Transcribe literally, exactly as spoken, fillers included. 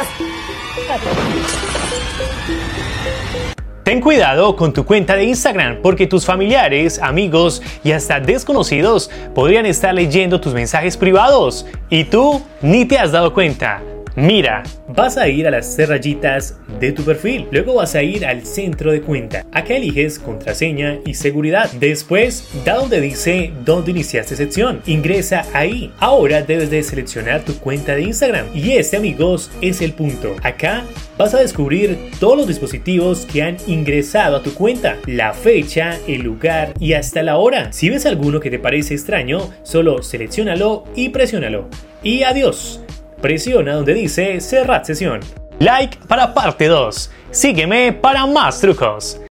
Ten cuidado con tu cuenta de Instagram porque tus familiares, amigos y hasta desconocidos podrían estar leyendo tus mensajes privados y tú ni te has dado cuenta. Mira, vas a ir a las tres rayitas de tu perfil, luego vas a ir al centro de cuenta. Acá eliges contraseña y seguridad. Después, da donde dice dónde iniciaste sección. Ingresa ahí. Ahora debes de seleccionar tu cuenta de Instagram. Y este, amigos, es el punto. Acá vas a descubrir todos los dispositivos que han ingresado a tu cuenta, la fecha, el lugar y hasta la hora. Si ves alguno que te parece extraño, solo selecciónalo y presiónalo. Y adiós. Presiona donde dice cerrar sesión. Like para parte dos. Sígueme para más trucos.